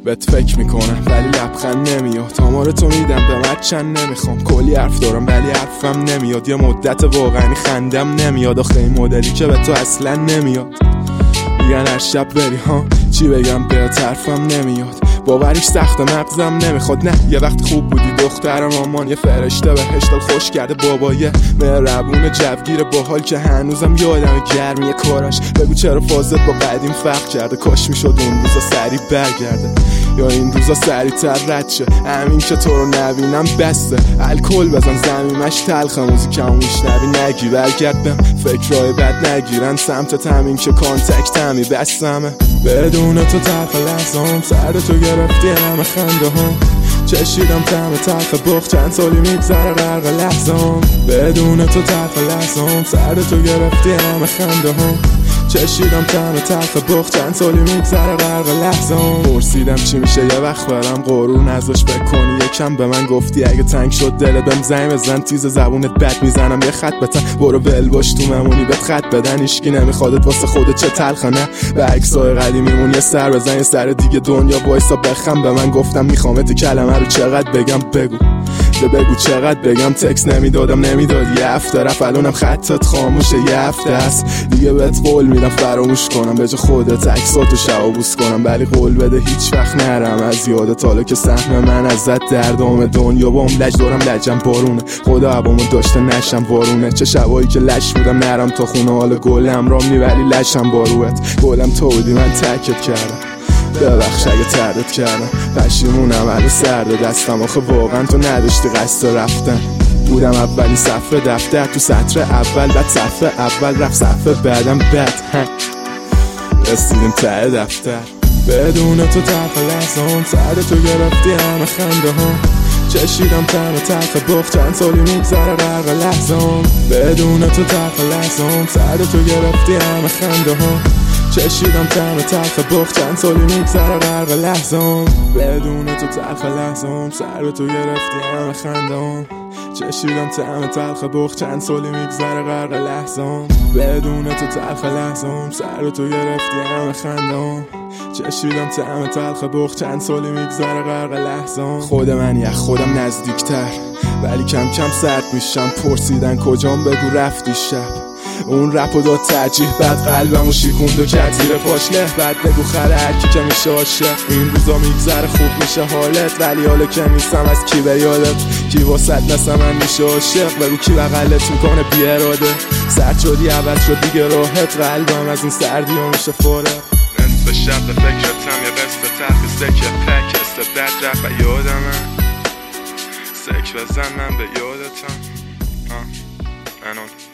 بهت فکر میکنم ولی لبخند نمیاد. آمار تو میدم به من چند نمیخوام. کلی حرف دارم ولی حرفم نمیاد. یه مدت واقعا خندم نمیاد. آخه این مدلی که به تو اصلا نمیاد. میگن هر شب بری ها چی بگم به طرفم نمیاد. باوریش سخت مغزم نمیخواد. نه یه وقت خوب بودی دختر مامان. یه فرشته بهش دل خوش کرده بابایه مهربون جوگیر باحال که هنوزم یادم گرمی کاراش. بگو چرا فازت با قدیم فرق کرده. کاش میشد اون روزا سریع برگرده یا این روزا سریع تر رد شه. همین که تو رو نبینم بسته. الکل بزن زمیمش تلخه. موزیکمو میشنوی نگی برگرد بهم. فکرهای بد نگیرن سمتت. همین که کانتکت همی بستمه. بدون تو تلخ لحظام سرد تو گرفتی همه خنده هم. چشیدم طعم تلخ بخ چند سالی میگذره غرق لحظام. بدون تو تلخ لحظام سرد تو گرفتی همه خنده هم. چشیدم طعم تلخ بخ چند سالی میگذره غرق لحظام. پرسیدم چی میشه یه وقت برم غرور نذاش فکر کنی. یکم به من گفتی اگه تنگ شد دلت بهم زنگ بزن. تیز زبونت بد میزنم یه خط بتن. برو ول باش تو ممونی بهت خط بدن. هیچکی نمیخوادت واسه خودت چه تلخه. نه به عکسای قدیمیمون یه سر بزن یه سر دیگه دنیا وایسا بخم. به من گفتم میخوامت کلمه رو چقدر بگم بگو چقدر بگم. تکس نمیدادم نمیدادی یه هفته رفت. الانم خطت خاموشه یه هفته است دیگه. بهت قول میدم فراموش کنم به جا خودت عکساتو شعبوس کنم. ولی قول بده هیچ وقت نرم از یادت. حالا که سهم من ازت دردام دنیا با هم لج دارم لجم بارونه. خدا عبامو داشته نشم وارونه. چه شبایی که لش بودم نرم تا خونه. حالا گلم رامی ولی لشم باروت. گلم تو بودی من تکت کردم. ببخش اگه تردت کردم. پشیمونم هر سرد دستم. آخه واقعا تو نداشتی قصد رفتن. بودم اولین صفحه دفتر تو سطر اول. بعد صفحه اول رفت صفحه بعدم بد. رسیدیم ته دفتر. بدون تو تلخ لحظام سرد تو گرفتی همه خنده هم. چشیدم طعم تلخ بخ چند سالی میگذره غرق لحظام. بدون تو تلخ لحظام سرد تو گرفتی همه خنده هم. چشیدم طعم تلخ بخ چند سالی میگذره غرق لحظام. بدون تو تلخ لحظام سر تو گرفتی همه خندام. چشیدم طعم تلخ بخ چند سالی میگذره غرق لحظام. بدون تو تلخ لحظام سر تو گرفتی همه خندام. چشیدم طعم تلخ بخ چند سالی میگذره غرق لحظام. خود من یخ خودم نزدیکتر ولی کم کم سرد میشم. پرسیدن کجام بگو رفتی شب. اون رپو داد ترجیح بعد قلبمو شیکوند و کرد زیر پاش له. بعد بگو خره هرکی که میشه عاشق. این روزا میگذره خوب میشه حالت. ولی حالا که نیستم از کی به یادت. کی واسط مثل من میشه عاشق. بگو کی بغلت میکنه بی اراده. سرد شدی عوض شد دیگه راحت. قلبم از این سردی ها میشه فاره. نصف شب به فکرتم یه قصد تخت سکه پک است بد رفت و یادمه. سک بزن من به یادتم.